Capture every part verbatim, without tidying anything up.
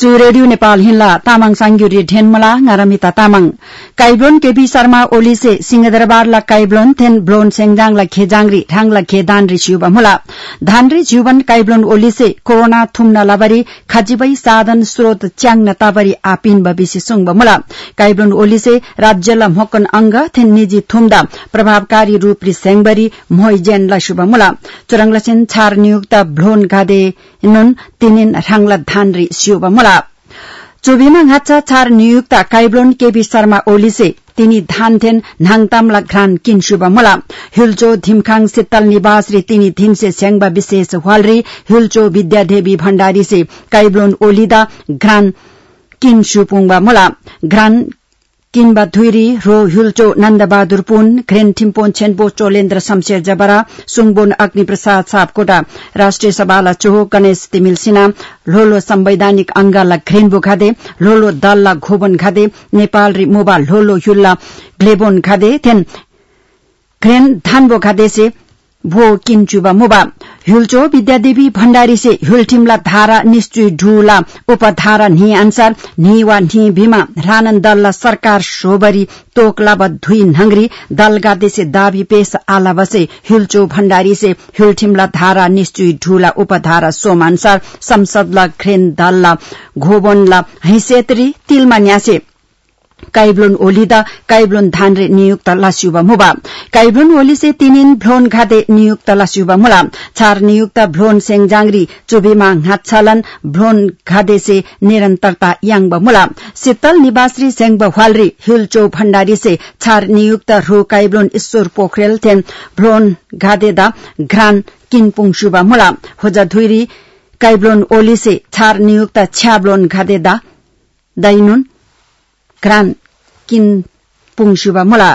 चु रेडियो नेपाल हिन्ला तामाङ सांग्युरी ढेनमला ngरमिता तामाङ काइब्लोन केबी शर्मा ओलिसे सिंहदरबारला काइब्लोन थेन ब्लोन सेंजाङला खेजांग्री ढाङला खेदानरी सिउबा मुला धानरी जीवन काइब्लोन ओलिसे कोरोना थुम्न लाबरी खजिबै साधन स्रोत च्याङ नताबरी आपिन बबिसी सुङ मुला काइब्लोन ओलिसे राज्यला मकन अंग थेन निजी थुम्दा प्रभावकारी रूपरी सेंगबरी मोइजेनला शुभ मुला चुरंगलसेन छार नियुक्त ब्लोन गादे नुन तिनिन ढाङला धानरी सिउबा मुला चुबिमा घाचा छार नियुक्त काइब्लोन केबी शर्मा ओलिसे तिनी धानथेन नाङतामला घ्रान किनसुबा मुला हिलचो धिमखाङ सित्तल निवास रे तिनी धिमसे स्याङबा विशेष हवालरी हिलचो विद्यादेवी भण्डारी से काइब्लोन ओलिदा घ्रान किनसुपुङबा मुला घ्रान किनबा धुइरी रो हिलचो नन्दबहादुर पुन घ्रेन थिम्पोन छेनपो चोलेन्द्र शमशेर जबरा सुङबोन अग्निप्रसाद सापकोटा राष्ट्रिय सभाला चोहो गणेश तिमिल सिन्हा लोलो संवैधानिक अंगाला घ्रेन बोखादे लोलो दलला घोबन खादे नेपाल रि मोबा लोलो युल्ला ग्लेबोन खादे थेन घ्रेन धान बोखादे से भो किन्चुबा मुबा हिलचो विद्यादेवी भण्डारी से हिलठिमला धारा निश्चय ढुला उपधारा नि अनुसार निवा नि भीमा रानन दलला सरकार सोबरी तोकला बधुई नंगरी दलगादे से दाबी पेश आला बसे हिलचो भण्डारी से हिलठिमला धारा निश्चय ढुला उपधारा सोम अनुसार संसदला घ्रेन दलला घोबनला हैसेतरी तिलमा न्यासे काइब्लोन ओलिदा काइब्लोन धानरे नियुक्त लास्युबा मुबा काइब्लोन ओली से तीनिन भ्लोन घादे नियुक्त लास्युबा मुला छार नियुक्त भ्लोन सेंजांग्री चुबीमा घाटछालन भ्लोन घादे से निरंतरता यांगबा मुला सित्तल निवासरी सेंगबा हवालरी हिलचो भण्डारी से छार नियुक्त रो काइब्लोन ईश्वर पोखरेल थेन भ्लोन घादेदा घ्रान किनपुङसुबा मुला होजा धुइरी काइब्लोन ओली से छार नियुक्त छ्याब्लोन घादेदा दैनुन घ्रान किन पुङसुबा मुला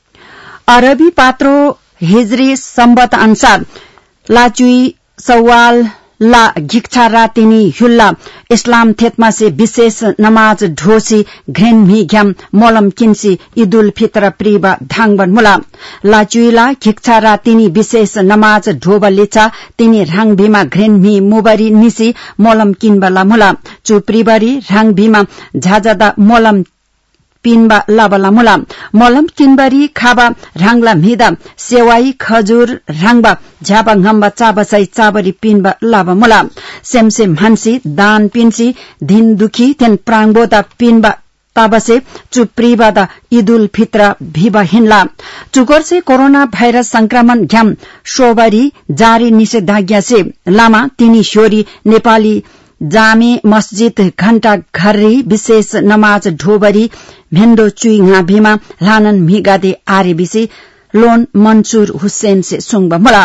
अरबी पात्रो हिजरी सम्बत अनुसार लाचुई सवाल ला घिक्छा रातिनी हुल्ला इस्लाम थेतमा से विशेष नमाज ढोसी घ्रेन मी घ्याम मोलम किन्सी ईदुल फित्र प्रिबा धाङबन मुला लाचुईला घिक्छा रातिनी विशेष नमाज ढोबा लेचा तिनी राङ भीमा घ्रेन मी मुबरी निसी मोलम किनबला मुला चुप्रिबरी राङ भीमा झाजादा मोलम पिनबा लाबला मुला मलम किनबरी खाबा राङला मिदा सेवाई खजुर राङबा झाबा ngamba चाबसाई चाबरी पिनबा लाबा मुला सेमसेम हान्सी दान पिन्सी दिन दुखी थेन प्राङबोदा पिनबा ताबसे चुप्रीबादा ईदुल फित्र भिबा हिनला चुकोर से कोरोना भाइरस संक्रमण घ्याम सोबरी जारी निषेधाज्ञा से लामा तिनी शोरी नेपाली जामे मस्जिद घण्टा घर्री विशेष नमाज ढोबरी भेन्दो चुइङा भीमा लानन मिगादे आरेबिसी लोन मंसूर हुसैन से सुङबा मुला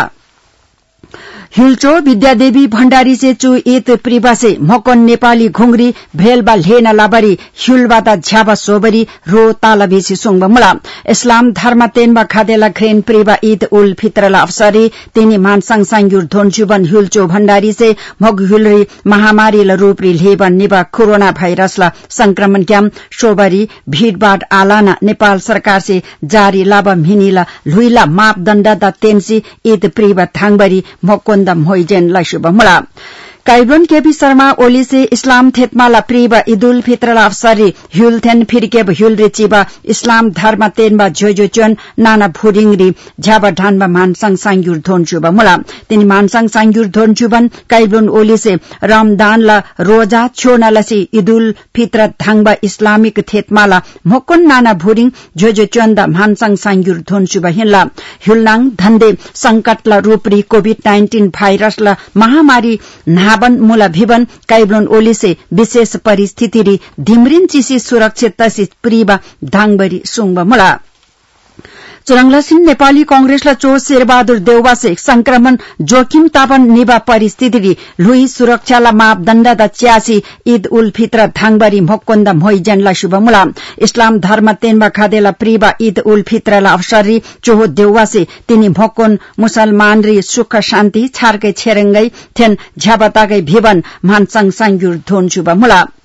हिलचो विद्यादेवी भण्डारी से चु ईद प्रिबासे मकन नेपाली घुंगरी भेलबा लेना लाबरी हिलबादा झ्याबा सोबरी रो तालबेसी सुङबा मुला इस्लाम धर्म तेनबा खादेला घ्रेन प्रिबा ईद उल फित्रला अवसरी तिनी मानसाङ सांग्युर धोनजुबन हिलचो भण्डारी से मग हिलरी महामारी ल रूपरी लेबन निबा कोरोना भाइरसला संक्रमण क्याम सोबरी भीड़बाट आलाना नेपाल सरकार से जारी लाबा मिनीला लुइला मापदण्ड दा तेन्सी ईद प्रिबा थाङबरी मकन मोइजेन लाइशुबा मुला काइब्लोन केबी शर्मा ओली से इस्लाम थेतमाला प्रिबा ईदुल फित्रला अवसरी हुल थेन फिरकेब हुल रिचिबा इस्लाम धर्म तेनबा झोजो चोन नाना भुरिङरी झ्याबा ढानबा मानसाङ सांग्युर धोनचुबा मुला तिनी मानसाङ सांग्युर धोनचुबन काइब्लोन ओली से रमदानला रोजा छोनालसी ईदुल फित्र धाङबा इस्लामिक थेतमाला मोकन नाना भुरिङ झोजो चोन्दा मानसाङ सांग्युर धोनचुबा हिल्ला हुलनाङ धन्दे संकटला रूपरी कोभिड नाइन्टीन भाइरसला महामारी नाबन मुला भिबन काइब्लोन ओली से विशेष परिस्थिति री धिमरिन चिसी सुरक्षित तसी प्रिबा धाङबरी सुङबा मुला चुरंगलसिन नेपाली कांग्रेसला चो शेरबहादुर देउबा से संक्रमण जोखिम तापन निबा परिस्थिति री लुई सुरक्षाला मापदण्ड द च्यासी ईद उल फित्र धाङबरी मोक्कोन्द मोइजेनला शुभ मुला इस्लाम धर्म तेनबा खादेला प्रिबा ईद उल फित्रला अवसरी चोहो देउबा से तिनी मोक्कोन मुसलमान री सुख शान्ति छारकै छेरंगै थेन झ्याबताकै भिबन मानसाङ सांग्युर धोन शुभ मुला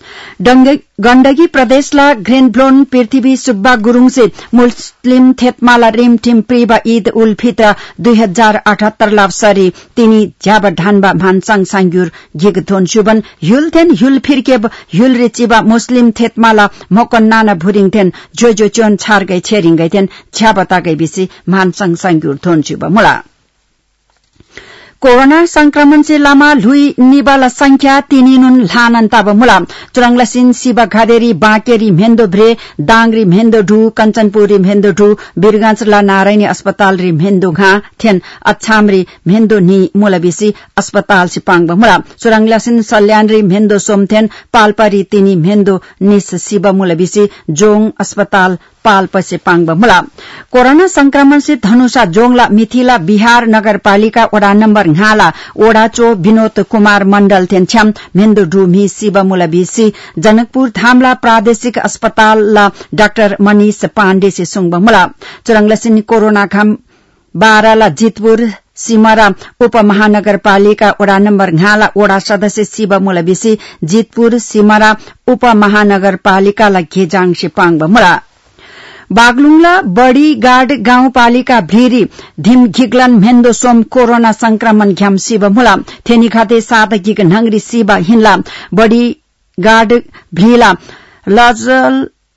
गण्डकी प्रदेशला ग्रेनब्लोन पृथ्वी सुब्बा गुरूङ से मुस्लिम थेतमाला रिम टिम प्रिबा ईद उल फित्र दुई हजार अठहत्तर लावसरी तिनी ज्याब ढानबा भान्साङ सांग्युर गिग थोन सुबन ह्युल थेन ह्युल फिर्केब ह्युल रेचिबा मुस्लिम थेतमाला मोकन नाना भुरिङ थेन जो जो चोन छारगै छेरिङगै थेन छ्याबतागै बिसी भान्साङ सांग्युर थोन सुबा मुला कोरोना संक्रमण से लामा लुई निबाला संख्या तिनिनुन लानन ताब मुला चुरंगलासिन सिबा घादेरी बाँकेरी मेन्दो भ्रे दाङरी मेन्दो ढु कञ्चनपुरी मेन्दो ढु बिरगंजला नारायणी अस्पताल री मेन्दो घा थेन अच्छामरी मेन्दो नि मुलबिसी अस्पताल सिपाङ मुला चुरंगलासिन सल्यानरी मेन्दो सोमथेन पाल्पारी तिनी मेन्दो निस सिबा मुलबिसी जोङ अस्पताल पाल पसे पाङ्ब मुला कोरोना संक्रमण से धनुषा जोंगला मिथिला बिहार नगरपालिका वडा नम्बर घाला ओडा चो विनोद कुमार मण्डल थेन्छ्याम मेन्दो ढुमी शिव मुला बिसी जनकपुर धामला प्रादेशिक अस्पताल डाक्टर मनीष पाण्डे से सुङ्ब मुला चुरंगलसिन कोरोना घाम बाह्रला जितपुर सिमरा उपमहानगरपालिका वडा नम्बर घाला ओडा सदस्य शिव मुला बिसी जितपुर सिमरा उपमहानगरपालिकालाई घेजाङ से पाङ्ब मुला बागलुङला बड़ी गाड गाउँपालिका भ्लिरी धिम घिग्लन मेन्दो सोम कोरोना संक्रमण घ्याम शिव मुला थेनी खाते सात गिग नंगरी शिव हिन्ला बड़ी गाड भ्लिला लजल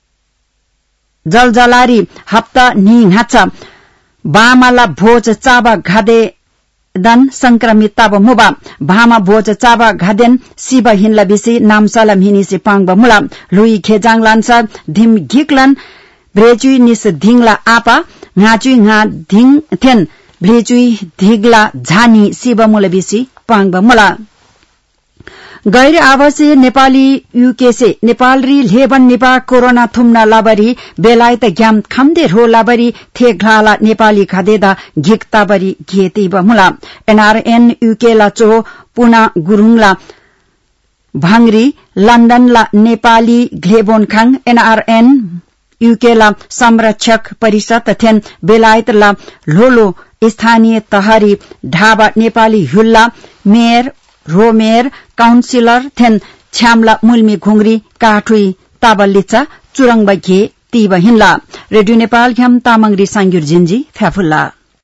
जलजलारी हप्ता नि हाचा बामाला भोज चाबा घादे दन संक्रमित ताब मुबा भामा भोज चाबा घादेन शिव हिन्ला बिसी नामसाला मिनी से पाङ्ब मुला लुई खेजाङ लान्सा धिम घिग्लन भ्रेचुई निस धिङला आपा घाचुई घा धिङ थेन भ्रेचुई धिगला झानी शिव मुलबिसी पाङ्ब मुला गैर आवासीय नेपाली यूके से नेपाल री लेबन निपा कोरोना थुम्ना लाबरी बेलायत ग्याम खम्दे रो लाबरी थे घाला नेपाली खादेदा घिक ताबरी घेती मुला एनआरएन यूके ला चो पुना गुरुङला भांगरी लण्डन ला नेपाली घ्लेबोन खाङ एनआरएन यूके ला संरक्षक परिषद थेन बेलायत ला लोलो स्थानीय तहरी ढाबा नेपाली हुल्ला मेयर रोमेयर काउन्सिलर थेन छ्यामला मुल्मी घुंगरी काठुई ताबलिचा चुरंग बघे तीब हिन्ला रेडियो नेपाल घ्याम तामाङ री सांग्युर जिन्जी फ्याफुल्ला